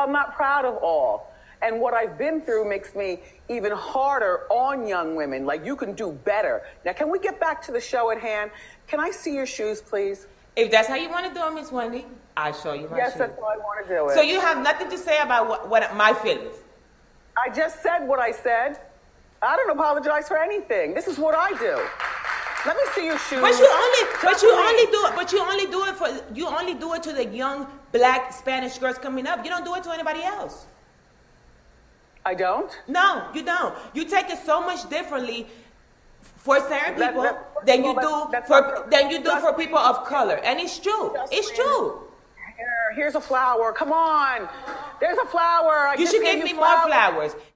I'm not proud of all. And what I've been through makes me even harder on young women. Like, you can do better. Now, can we get back to the show at hand? Can I see your shoes, please? If that's how you want to do it, Miss Wendy, I'll show you my shoes. Yes, that's how I want to do it. So you have nothing to say about what my feelings? I just said what I said. I don't apologize for anything. This is what I do. Let me see your shoes. But you only do it to the young black Spanish girls coming up. You don't do it to anybody else. I don't? No, you don't. You take it so much differently for certain people than you do for people of color. And it's true. It's true. Here's a flower. Come on. There's a flower. You should give me more flowers.